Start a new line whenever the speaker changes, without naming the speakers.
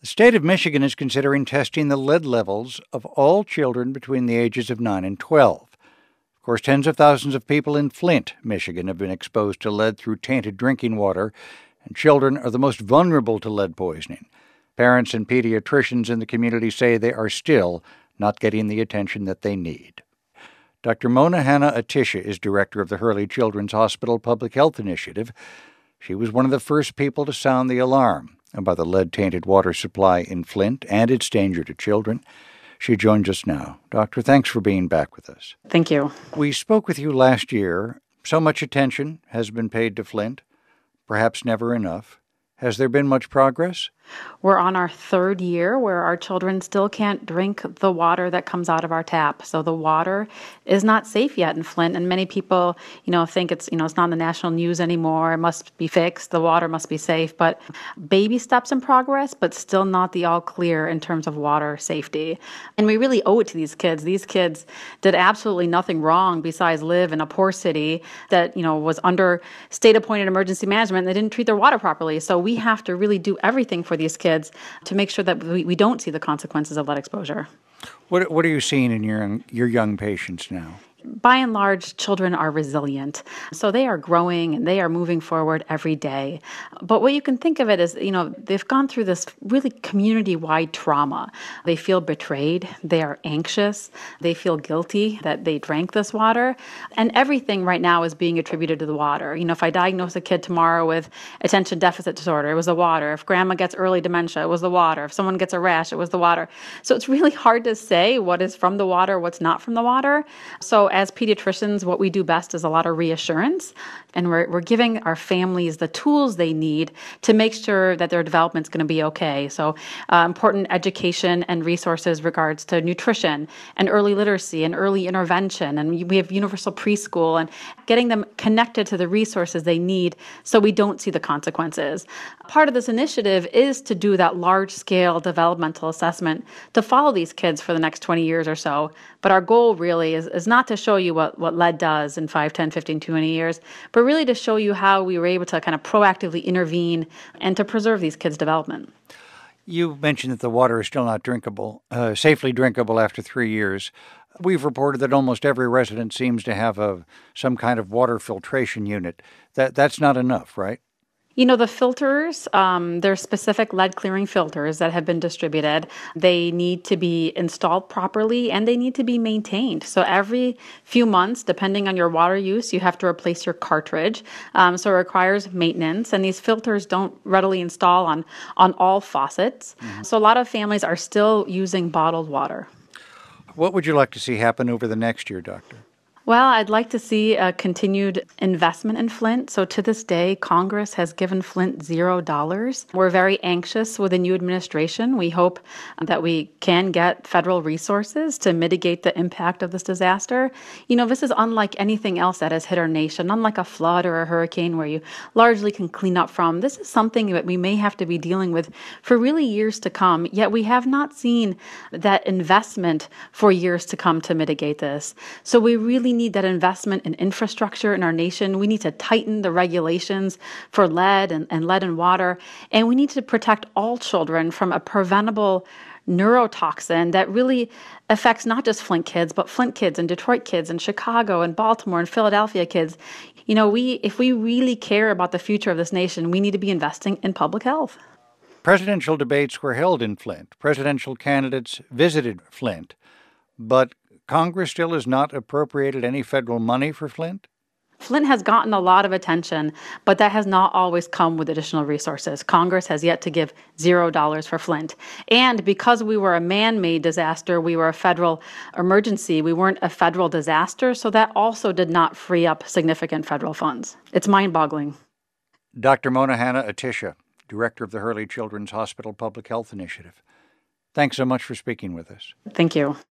The state of Michigan is considering testing the lead levels of all children between the ages of 9 and 12. Of course, tens of thousands of people in Flint, Michigan, have been exposed to lead through tainted drinking water, and children are the most vulnerable to lead poisoning. Parents and pediatricians in the community say they are still not getting the attention that they need. Dr. Mona Hanna-Attisha is director of the Hurley Children's Hospital Public Health Initiative. She was one of the first people to sound the alarm about the lead-tainted water supply in Flint and its danger to children. She joins us now. Doctor, thanks for being back with us.
Thank you.
We spoke with you last year. So much attention has been paid to Flint, perhaps never enough. Has there been much progress?
We're on our third year where our children still can't drink the water that comes out of our tap. So the water is not safe yet in Flint. And many people, think it's not in the national news anymore. It must be fixed. The water must be safe. But baby steps in progress, but still not the all clear in terms of water safety. And we really owe it to these kids. These kids did absolutely nothing wrong besides live in a poor city that, was under state-appointed emergency management. They didn't treat their water properly. So we have to really do everything for these kids to make sure that we don't see the consequences of lead exposure.
What are you seeing in your young patients now?
By and large, children are resilient. So they are growing and they are moving forward every day. But what you can think of it is, they've gone through this really community-wide trauma. They feel betrayed. They are anxious. They feel guilty that they drank this water. And everything right now is being attributed to the water. If I diagnose a kid tomorrow with attention deficit disorder, it was the water. If grandma gets early dementia, it was the water. If someone gets a rash, it was the water. So it's really hard to say what is from the water, what's not from the water. So as pediatricians, what we do best is a lot of reassurance, and we're giving our families the tools they need to make sure that their development's going to be okay. So important education and resources regards to nutrition and early literacy and early intervention, and we have universal preschool and getting them connected to the resources they need so we don't see the consequences. Part of this initiative is to do that large-scale developmental assessment to follow these kids for the next 20 years or so. But our goal really is not to show you what lead does in 5, 10, 15, 20 years, but really to show you how we were able to kind of proactively intervene and to preserve these kids' development.
You mentioned that the water is still not drinkable, safely drinkable after 3 years. We've reported that almost every resident seems to have some kind of water filtration unit. That's not enough, right?
The filters, there's specific lead clearing filters that have been distributed. They need to be installed properly and they need to be maintained. So every few months, depending on your water use, you have to replace your cartridge. So it requires maintenance, and these filters don't readily install on all faucets. Mm-hmm. So a lot of families are still using bottled water.
What would you like to see happen over the next year, Doctor?
Well, I'd like to see a continued investment in Flint. So to this day, Congress has given Flint $0. We're very anxious with the new administration. We hope that we can get federal resources to mitigate the impact of this disaster. This is unlike anything else that has hit our nation, unlike a flood or a hurricane where you largely can clean up from. This is something that we may have to be dealing with for really years to come, yet we have not seen that investment for years to come to mitigate this. So we really need that investment in infrastructure in our nation. We need to tighten the regulations for lead and lead in water. And we need to protect all children from a preventable neurotoxin that really affects not just Flint kids, but Flint kids and Detroit kids and Chicago and Baltimore and Philadelphia kids. If we really care about the future of this nation, we need to be investing in public health.
Presidential debates were held in Flint. Presidential candidates visited Flint, but Congress still has not appropriated any federal money for Flint?
Flint has gotten a lot of attention, but that has not always come with additional resources. Congress has yet to give $0 for Flint. And because we were a man-made disaster, we were a federal emergency, we weren't a federal disaster, so that also did not free up significant federal funds. It's mind-boggling.
Dr. Mona Hanna-Attisha, director of the Hurley Children's Hospital Public Health Initiative. Thanks so much for speaking with us.
Thank you.